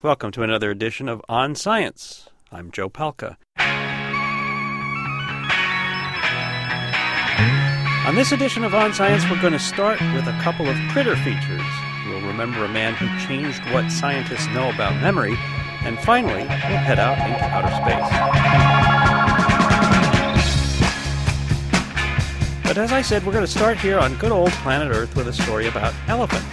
Welcome to another edition of On Science. I'm Joe Palca. On this edition of On Science, we're going to start with a couple of critter features. We'll remember a man who changed what scientists know about memory. And finally, we'll head out into outer space. But as I said, we're going to start here on good old planet Earth with a story about elephants.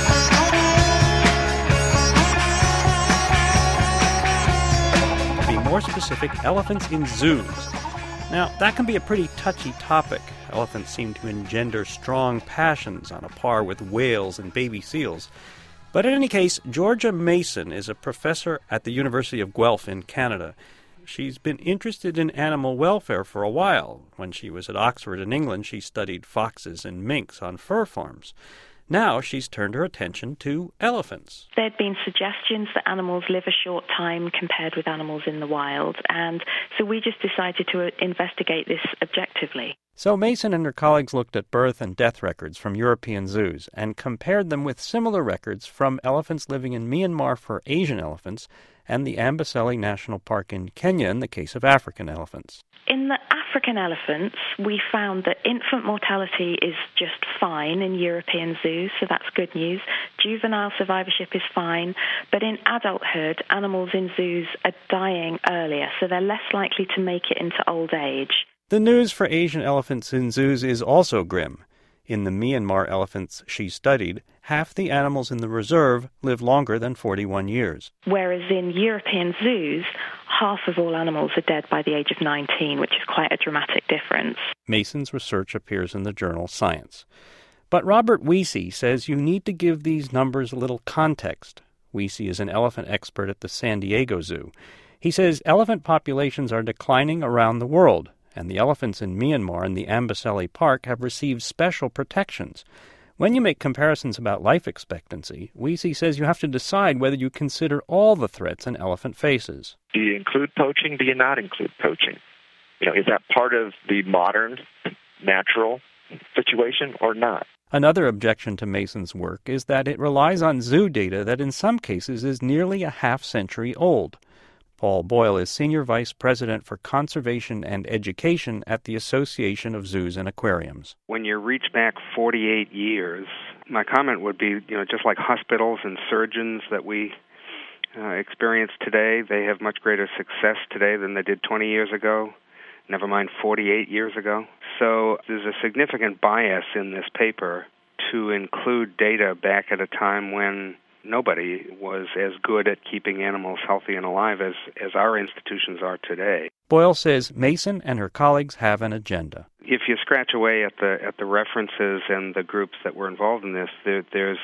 More specific, elephants in zoos. Now, that can be a pretty touchy topic. Elephants seem to engender strong passions on a par with whales and baby seals. But in any case, Georgia Mason is a professor at the University of Guelph in Canada. She's been interested in animal welfare for a while. When she was at Oxford in England, she studied foxes and minks on fur farms. Now she's turned her attention to elephants. There had been suggestions that animals live a short time compared with animals in the wild, and so we just decided to investigate this objectively. So Mason and her colleagues looked at birth and death records from European zoos and compared them with similar records from elephants living in Myanmar for Asian elephants and the Amboseli National Park in Kenya in the case of African elephants. In the African elephants, we found that infant mortality is just fine in European zoos, so that's good news. Juvenile survivorship is fine, but in adulthood, animals in zoos are dying earlier, so they're less likely to make it into old age. The news for Asian elephants in zoos is also grim. In the Myanmar elephants she studied, half the animals in the reserve live longer than 41 years. Whereas in European zoos, half of all animals are dead by the age of 19, which is quite a dramatic difference. Mason's research appears in the journal Science. But Robert Wiese says you need to give these numbers a little context. Wiese is an elephant expert at the San Diego Zoo. He says elephant populations are declining around the world, and the elephants in Myanmar and the Amboseli Park have received special protections. When you make comparisons about life expectancy, Wiese says you have to decide whether you consider all the threats an elephant faces. Do you include poaching? Do you not include poaching? Is that part of the modern, natural situation or not? Another objection to Mason's work is that it relies on zoo data that in some cases is nearly a half-century old. Paul Boyle is Senior Vice President for Conservation and Education at the Association of Zoos and Aquariums. When you reach back 48 years, my comment would be, just like hospitals and surgeons that we experience today, they have much greater success today than they did 20 years ago, never mind 48 years ago. So there's a significant bias in this paper to include data back at a time when nobody was as good at keeping animals healthy and alive as our institutions are today. Boyle says Mason and her colleagues have an agenda. If you scratch away at the references and the groups that were involved in this, there's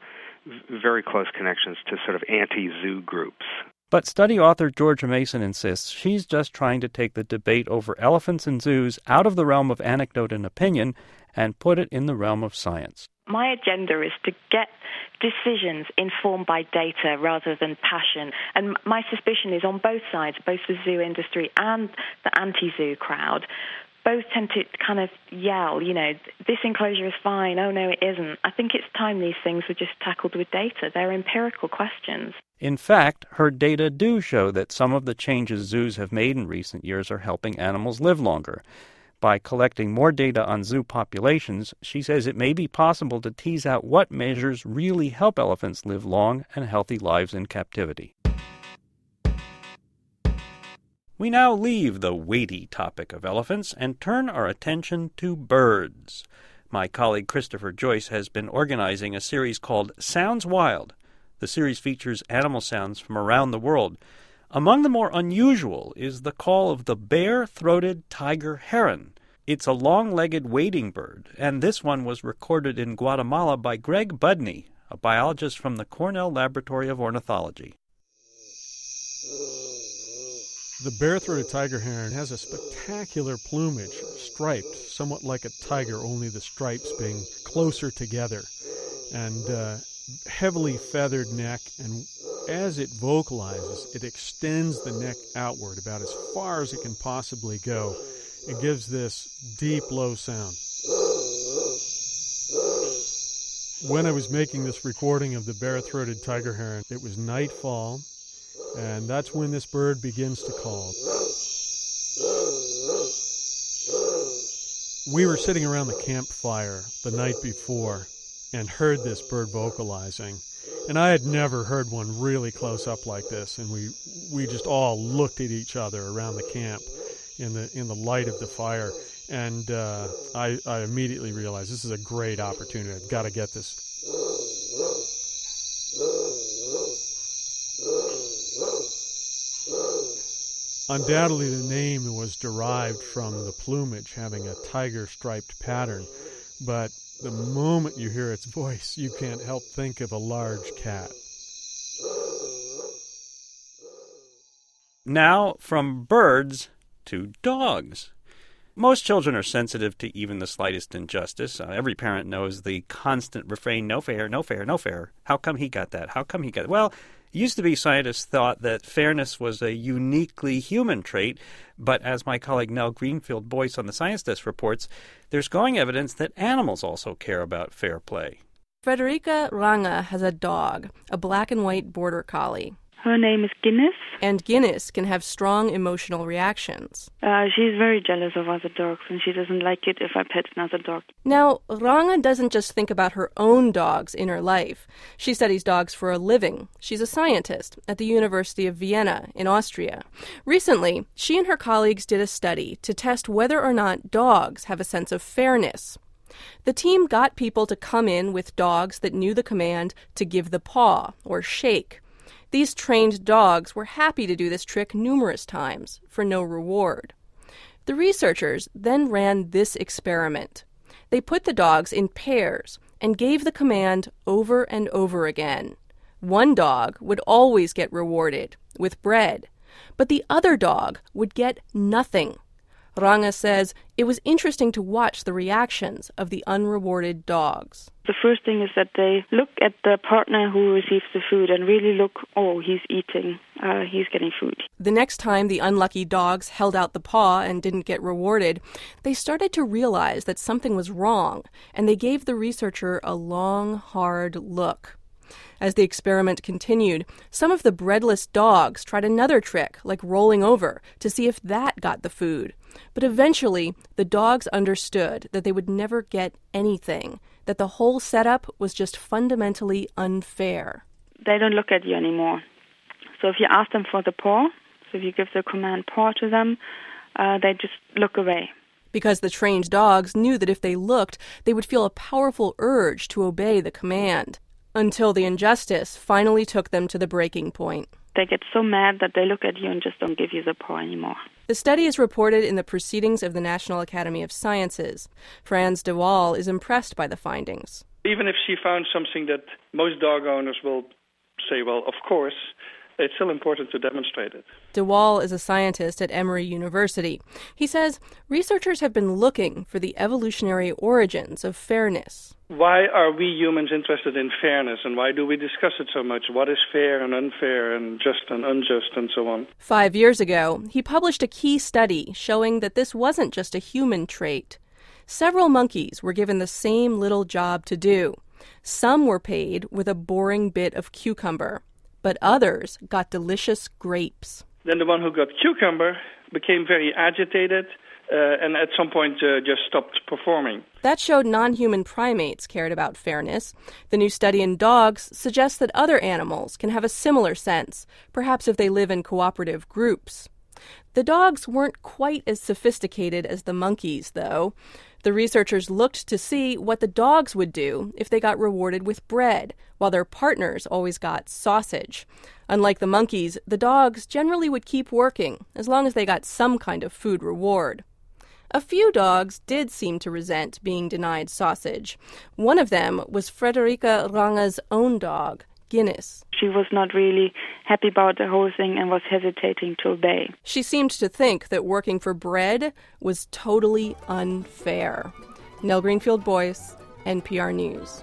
very close connections to sort of anti-zoo groups. But study author Georgia Mason insists she's just trying to take the debate over elephants in zoos out of the realm of anecdote and opinion and put it in the realm of science. My agenda is to get decisions informed by data rather than passion. And my suspicion is on both sides, both the zoo industry and the anti-zoo crowd, both tend to kind of yell, this enclosure is fine, oh no it isn't. I think it's time these things were just tackled with data. They're empirical questions. In fact, her data do show that some of the changes zoos have made in recent years are helping animals live longer. By collecting more data on zoo populations, she says it may be possible to tease out what measures really help elephants live long and healthy lives in captivity. We now leave the weighty topic of elephants and turn our attention to birds. My colleague Christopher Joyce has been organizing a series called Sounds Wild. The series features animal sounds from around the world. Among the more unusual is the call of the bare-throated tiger heron. It's a long-legged wading bird, and this one was recorded in Guatemala by Greg Budney, a biologist from the Cornell Laboratory of Ornithology. The bare-throated tiger heron has a spectacular plumage, striped, somewhat like a tiger, only the stripes being closer together, and heavily feathered neck, and as it vocalizes, it extends the neck outward about as far as it can possibly go. It gives this deep, low sound. When I was making this recording of the bare-throated tiger heron, it was nightfall, And that's when this bird begins to call. We were sitting around the campfire the night before and heard this bird vocalizing. And I had never heard one really close up like this. And we just all looked at each other around the camp in the light of the fire. And I immediately realized this is a great opportunity. I've got to get this. Undoubtedly, the name was derived from the plumage having a tiger-striped pattern, but the moment you hear its voice, you can't help think of a large cat. Now, from birds to dogs. Most children are sensitive to even the slightest injustice. Every parent knows the constant refrain, no fair, no fair, no fair. How come he got that? How come he got it? Well, it used to be scientists thought that fairness was a uniquely human trait, but as my colleague Nell Greenfield-Boyce on the Science Desk reports, there's growing evidence that animals also care about fair play. Frederica Range has a dog, a black and white border collie. Her name is Guinness. And Guinness can have strong emotional reactions. She's very jealous of other dogs, and she doesn't like it if I pet another dog. Now, Range doesn't just think about her own dogs in her life. She studies dogs for a living. She's a scientist at the University of Vienna in Austria. Recently, she and her colleagues did a study to test whether or not dogs have a sense of fairness. The team got people to come in with dogs that knew the command to give the paw or shake. These trained dogs were happy to do this trick numerous times for no reward. The researchers then ran this experiment. They put the dogs in pairs and gave the command over and over again. One dog would always get rewarded with bread, but the other dog would get nothing. Range says it was interesting to watch the reactions of the unrewarded dogs. The first thing is that they look at the partner who receives the food and really look, oh, he's eating, he's getting food. The next time the unlucky dogs held out the paw and didn't get rewarded, they started to realize that something was wrong, and they gave the researcher a long, hard look. As the experiment continued, some of the breadless dogs tried another trick, like rolling over, to see if that got the food. But eventually, the dogs understood that they would never get anything, that the whole setup was just fundamentally unfair. They don't look at you anymore. So if you ask them for the paw, so if you give the command paw to them, they just look away. Because the trained dogs knew that if they looked, they would feel a powerful urge to obey the command. Until the injustice finally took them to the breaking point. They get so mad that they look at you and just don't give you the paw anymore. The study is reported in the Proceedings of the National Academy of Sciences. Frans de Waal is impressed by the findings. Even if she found something that most dog owners will say, well, of course, it's still important to demonstrate it. De Waal is a scientist at Emory University. He says researchers have been looking for the evolutionary origins of fairness. Why are we humans interested in fairness, and why do we discuss it so much? What is fair and unfair and just and unjust and so on? 5 years ago, he published a key study showing that this wasn't just a human trait. Several monkeys were given the same little job to do. Some were paid with a boring bit of cucumber, but others got delicious grapes. Then the one who got cucumber became very agitated and at some point just stopped performing. That showed non-human primates cared about fairness. The new study in dogs suggests that other animals can have a similar sense, perhaps if they live in cooperative groups. The dogs weren't quite as sophisticated as the monkeys, though. The researchers looked to see what the dogs would do if they got rewarded with bread, while their partners always got sausage. Unlike the monkeys, the dogs generally would keep working as long as they got some kind of food reward. A few dogs did seem to resent being denied sausage. One of them was Frederica Range's own dog, Guinness. She was not really happy about the whole thing and was hesitating to obey. She seemed to think that working for bread was totally unfair. Nell Greenfield-Boyce, NPR News.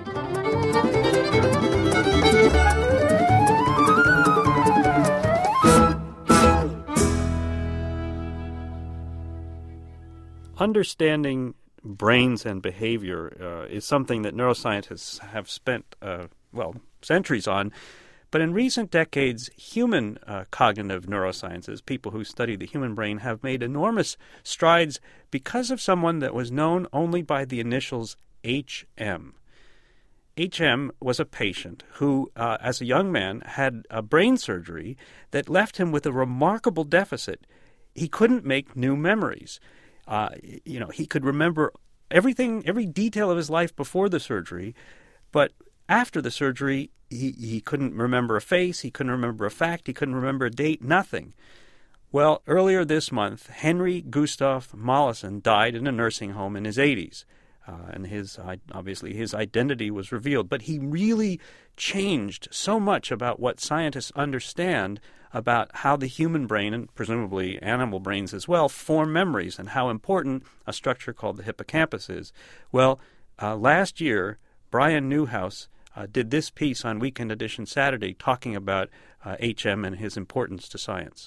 Understanding brains and behavior is something that neuroscientists have spent, centuries on. But in recent decades, human cognitive neurosciences, people who study the human brain, have made enormous strides because of someone that was known only by the initials HM. HM was a patient who, as a young man, had a brain surgery that left him with a remarkable deficit. He couldn't make new memories. He could remember everything, every detail of his life before the surgery, but after the surgery, he couldn't remember a face, he couldn't remember a fact, he couldn't remember a date, nothing. Well, earlier this month, Henry Gustav Mollison died in a nursing home in his 80s. And his identity was revealed. But he really changed so much about what scientists understand about how the human brain, and presumably animal brains as well, form memories and how important a structure called the hippocampus is. Well, last year, Brian Newhouse did this piece on Weekend Edition Saturday talking about HM and his importance to science.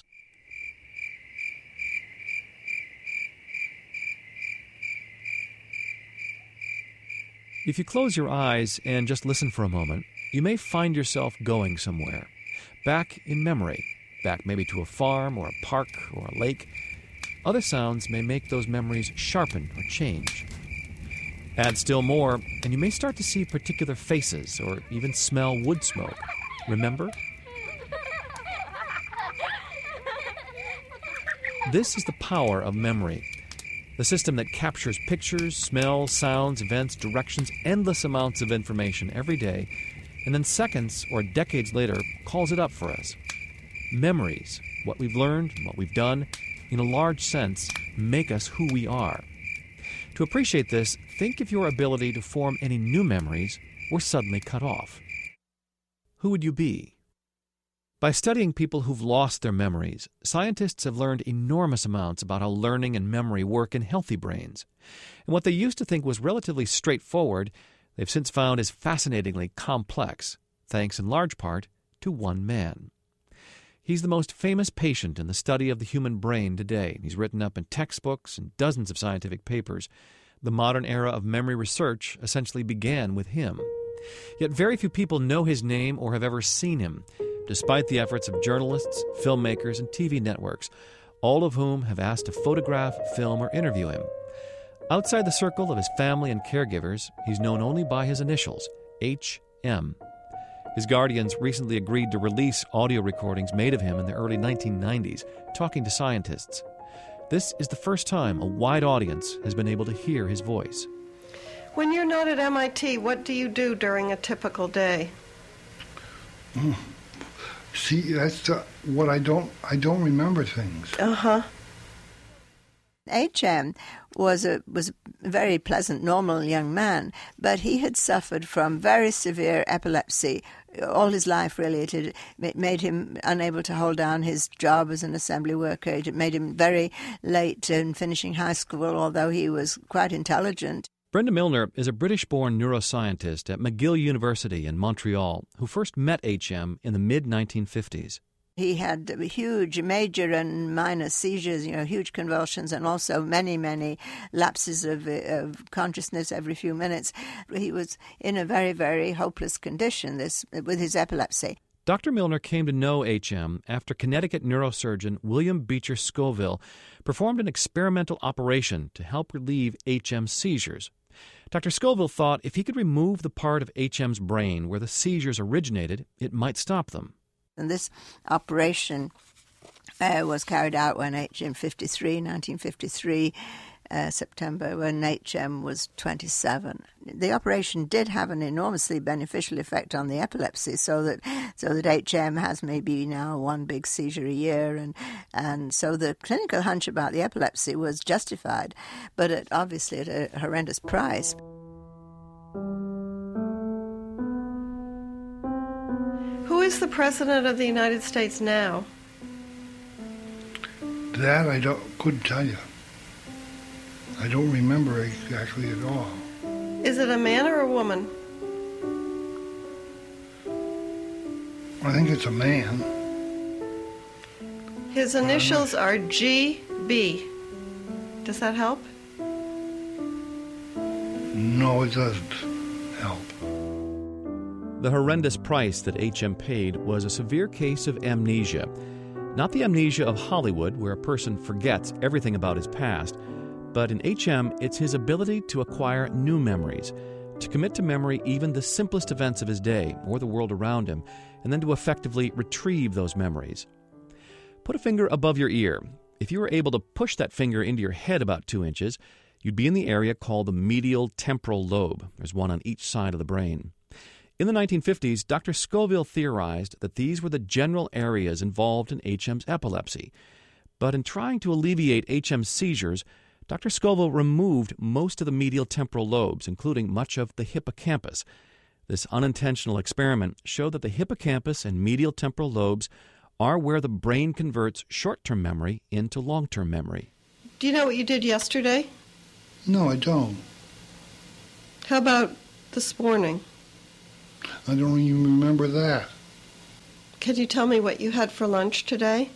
If you close your eyes and just listen for a moment, you may find yourself going somewhere, back in memory, back maybe to a farm or a park or a lake. Other sounds may make those memories sharpen or change. Add still more, and you may start to see particular faces or even smell wood smoke. Remember? This is the power of memory. The system that captures pictures, smells, sounds, events, directions, endless amounts of information every day, and then seconds or decades later calls it up for us. Memories, what we've learned, what we've done, in a large sense, make us who we are. To appreciate this, think if your ability to form any new memories were suddenly cut off. Who would you be? By studying people who've lost their memories, scientists have learned enormous amounts about how learning and memory work in healthy brains. And what they used to think was relatively straightforward, they've since found is fascinatingly complex, thanks in large part to one man. He's the most famous patient in the study of the human brain today. He's written up in textbooks and dozens of scientific papers. The modern era of memory research essentially began with him. Yet very few people know his name or have ever seen him, despite the efforts of journalists, filmmakers, and TV networks, all of whom have asked to photograph, film, or interview him. Outside the circle of his family and caregivers, he's known only by his initials, HM. His guardians recently agreed to release audio recordings made of him in the early 1990s, talking to scientists. This is the first time a wide audience has been able to hear his voice. When you're not at MIT, what do you do during a typical day? See, that's what I don't remember things. HM was a very pleasant, normal young man, but he had suffered from very severe epilepsy all his life, really. It made him unable to hold down his job as an assembly worker. It made him very late in finishing high school, although he was quite intelligent. Brenda Milner is a British-born neuroscientist at McGill University in Montreal who first met HM in the mid-1950s. He had huge major and minor seizures, huge convulsions, and also many, many lapses of consciousness every few minutes. He was in a very, very hopeless condition with his epilepsy. Dr. Milner came to know HM after Connecticut neurosurgeon William Beecher Scoville performed an experimental operation to help relieve HM's seizures. Dr. Scoville thought if he could remove the part of HM's brain where the seizures originated, it might stop them. And this operation was carried out when in 1953, September, when HM was 27. The operation did have an enormously beneficial effect on the epilepsy, so that HM has maybe now one big seizure a year, and so the clinical hunch about the epilepsy was justified, but obviously at a horrendous price. Who is the President of the United States now? That I couldn't tell you. I don't remember exactly at all. Is it a man or a woman? I think it's a man. His initials are GB. Does that help? No, it doesn't help. The horrendous price that H.M. paid was a severe case of amnesia. Not the amnesia of Hollywood, where a person forgets everything about his past, but in H.M., it's his ability to acquire new memories, to commit to memory even the simplest events of his day or the world around him, and then to effectively retrieve those memories. Put a finger above your ear. If you were able to push that finger into your head about 2 inches, you'd be in the area called the medial temporal lobe. There's one on each side of the brain. In the 1950s, Dr. Scoville theorized that these were the general areas involved in H.M.'s epilepsy. But in trying to alleviate H.M.'s seizures, Dr. Scoville removed most of the medial temporal lobes, including much of the hippocampus. This unintentional experiment showed that the hippocampus and medial temporal lobes are where the brain converts short-term memory into long-term memory. Do you know what you did yesterday? No, I don't. How about this morning? I don't even remember that. Can you tell me what you had for lunch today?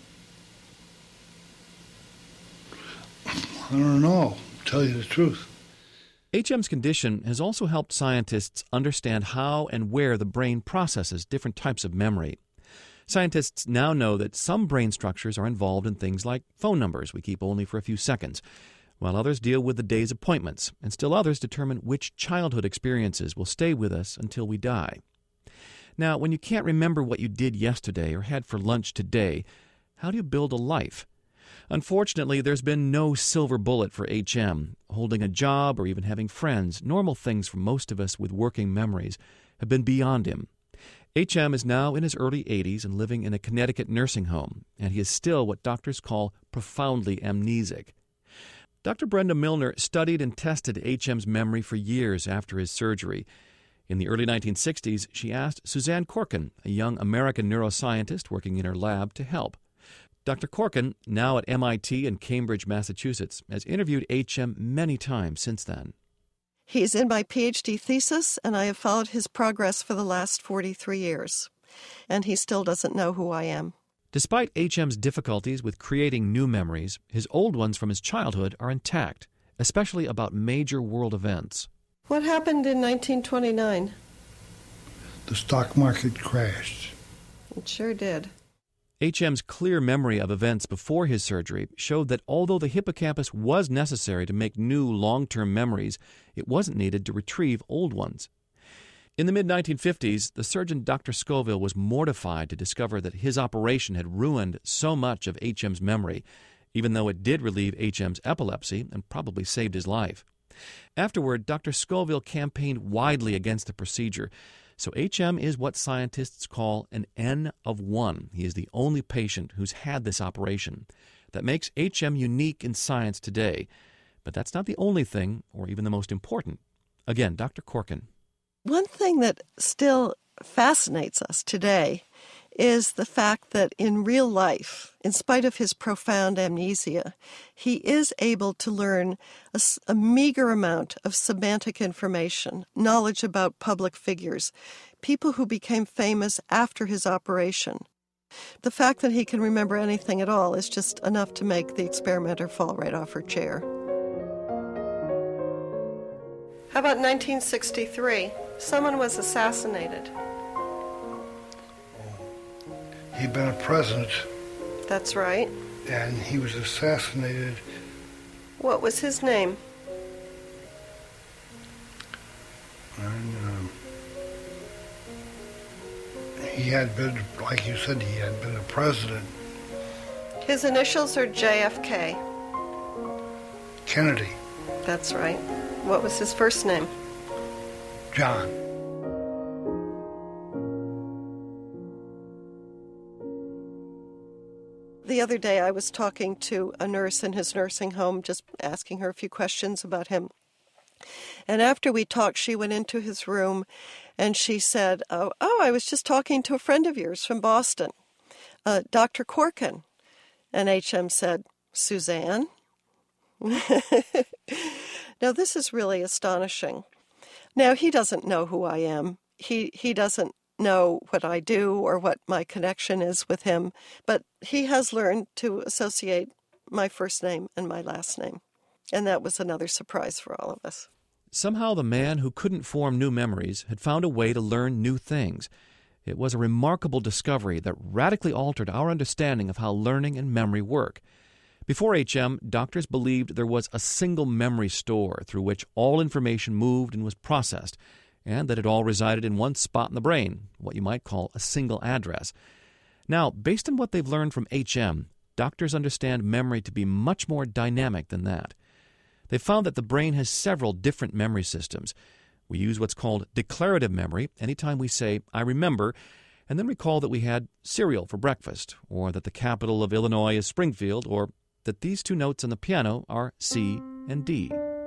I don't know, to tell you the truth. H.M.'s condition has also helped scientists understand how and where the brain processes different types of memory. Scientists now know that some brain structures are involved in things like phone numbers we keep only for a few seconds, while others deal with the day's appointments, and still others determine which childhood experiences will stay with us until we die. Now, when you can't remember what you did yesterday or had for lunch today, how do you build a life? Unfortunately, there's been no silver bullet for H.M. Holding a job or even having friends, normal things for most of us with working memories, have been beyond him. H.M. is now in his early 80s and living in a Connecticut nursing home, and he is still what doctors call profoundly amnesic. Dr. Brenda Milner studied and tested H.M.'s memory for years after his surgery. In the early 1960s, she asked Suzanne Corkin, a young American neuroscientist working in her lab, to help. Dr. Corkin, now at MIT in Cambridge, Massachusetts, has interviewed H.M. many times since then. He's in my PhD thesis, and I have followed his progress for the last 43 years. And he still doesn't know who I am. Despite H.M.'s difficulties with creating new memories, his old ones from his childhood are intact, especially about major world events. What happened in 1929? The stock market crashed. It sure did. H.M.'s clear memory of events before his surgery showed that although the hippocampus was necessary to make new long-term memories, it wasn't needed to retrieve old ones. In the mid-1950s, the surgeon Dr. Scoville was mortified to discover that his operation had ruined so much of H.M.'s memory, even though it did relieve H.M.'s epilepsy and probably saved his life. Afterward, Dr. Scoville campaigned widely against the procedure, so H.M. is what scientists call an N of 1. He is the only patient who's had this operation. That makes H.M. unique in science today, but that's not the only thing, or even the most important. Again, Dr. Corkin. One thing that still fascinates us today is the fact that in real life, in spite of his profound amnesia, he is able to learn a meager amount of semantic information, knowledge about public figures, people who became famous after his operation. The fact that he can remember anything at all is just enough to make the experimenter fall right off her chair. How about 1963? Someone was assassinated. He'd been a president. That's right. And he was assassinated. What was his name? And he had been, like you said, he had been a president. His initials are JFK. Kennedy. That's right. What was his first name? John. The other day I was talking to a nurse in his nursing home, just asking her a few questions about him. And after we talked, she went into his room and she said, oh, I was just talking to a friend of yours from Boston, Dr. Corkin. And H.M. said, Suzanne? Now, this is really astonishing. Now, he doesn't know who I am. He doesn't know what I do or what my connection is with him, but he has learned to associate my first name and my last name. And that was another surprise for all of us. Somehow the man who couldn't form new memories had found a way to learn new things. It was a remarkable discovery that radically altered our understanding of how learning and memory work. Before HM, doctors believed there was a single memory store through which all information moved and was processed, and that it all resided in one spot in the brain, what you might call a single address. Now, based on what they've learned from HM, doctors understand memory to be much more dynamic than that. They've found that the brain has several different memory systems. We use what's called declarative memory anytime we say, I remember, and then recall that we had cereal for breakfast, or that the capital of Illinois is Springfield, or that these two notes on the piano are C and D.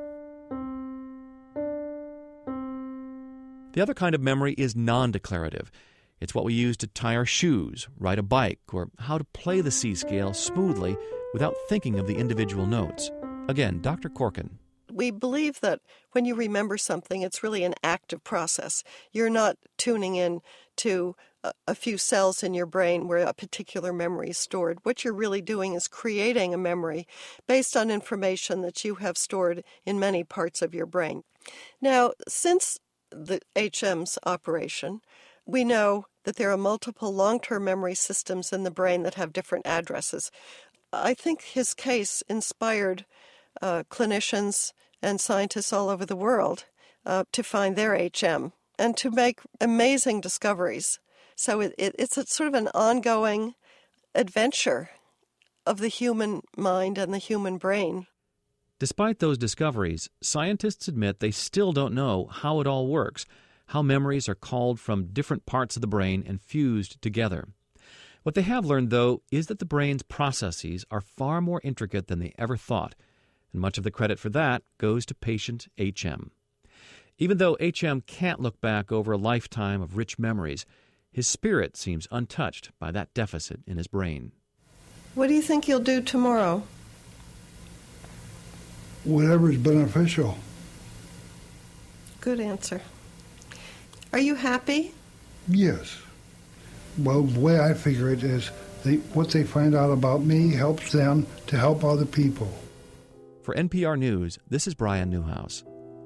The other kind of memory is non-declarative. It's what we use to tie our shoes, ride a bike, or how to play the C scale smoothly without thinking of the individual notes. Again, Dr. Corkin. We believe that when you remember something, it's really an active process. You're not tuning in to a few cells in your brain where a particular memory is stored. What you're really doing is creating a memory based on information that you have stored in many parts of your brain. Now, since the HM's operation, we know that there are multiple long-term memory systems in the brain that have different addresses. I think his case inspired clinicians and scientists all over the world to find their HM and to make amazing discoveries. So it's a sort of an ongoing adventure of the human mind and the human brain. Despite those discoveries, scientists admit they still don't know how it all works, how memories are called from different parts of the brain and fused together. What they have learned, though, is that the brain's processes are far more intricate than they ever thought, and much of the credit for that goes to patient HM. Even though HM can't look back over a lifetime of rich memories, his spirit seems untouched by that deficit in his brain. What do you think you'll do tomorrow? Whatever's beneficial. Good answer. Are you happy? Yes. Well, the way I figure it is what they find out about me helps them to help other people. For NPR News, this is Brian Newhouse.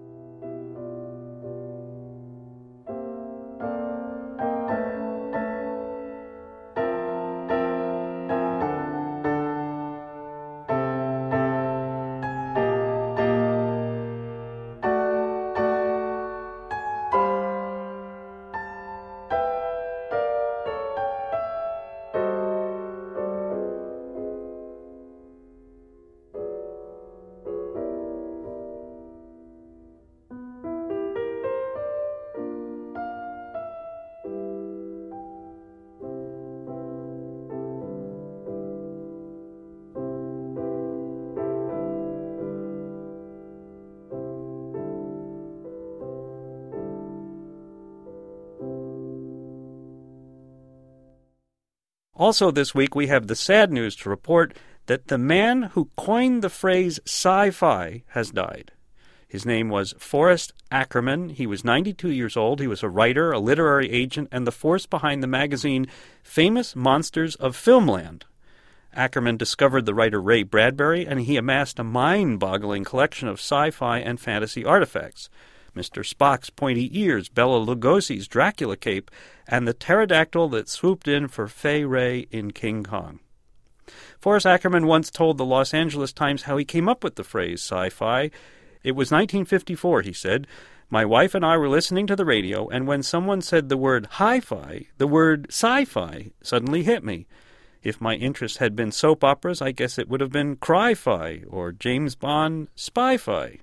Also this week, we have the sad news to report that the man who coined the phrase sci-fi has died. His name was Forrest Ackerman. He was 92 years old. He was a writer, a literary agent, and the force behind the magazine Famous Monsters of Filmland. Ackerman discovered the writer Ray Bradbury, and he amassed a mind-boggling collection of sci-fi and fantasy artifacts. Mr. Spock's pointy ears, Bela Lugosi's Dracula cape, and the pterodactyl that swooped in for Fay Wray in King Kong. Forrest Ackerman once told the Los Angeles Times how he came up with the phrase sci-fi. It was 1954, he said. My wife and I were listening to the radio, and when someone said the word hi-fi, the word sci-fi suddenly hit me. If my interest had been soap operas, I guess it would have been cry-fi or James Bond spy-fi.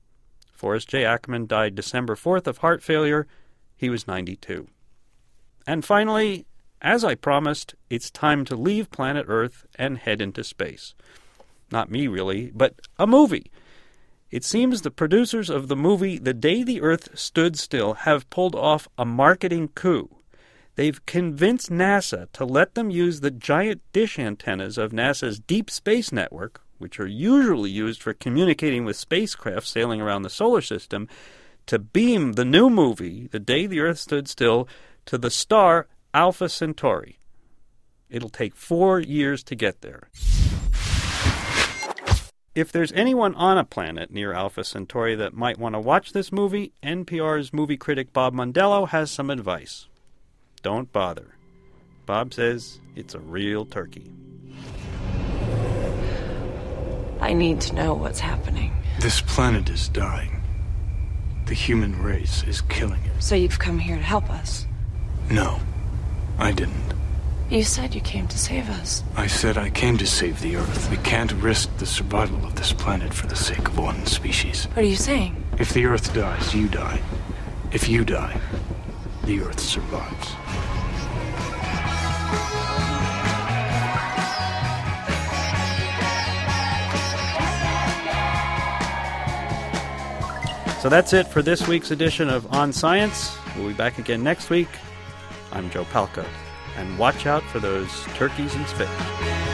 Forrest J. Ackerman died December 4th of heart failure. He was 92. And finally, as I promised, it's time to leave planet Earth and head into space. Not me, really, but a movie. It seems the producers of the movie The Day the Earth Stood Still have pulled off a marketing coup. They've convinced NASA to let them use the giant dish antennas of NASA's Deep Space Network, which are usually used for communicating with spacecraft sailing around the solar system, to beam the new movie, The Day the Earth Stood Still, to the star Alpha Centauri. It'll take 4 years to get there. If there's anyone on a planet near Alpha Centauri that might want to watch this movie, NPR's movie critic Bob Mondello has some advice. Don't bother. Bob says it's a real turkey. I need to know what's happening. This planet is dying. The human race is killing it. So you've come here to help us? No, I didn't. You said you came to save us. I said I came to save the Earth. We can't risk the survival of this planet for the sake of one species. What are you saying? If the Earth dies, you die. If you die, the Earth survives. So that's it for this week's edition of On Science. We'll be back again next week. I'm Joe Palca. And watch out for those turkeys and fish.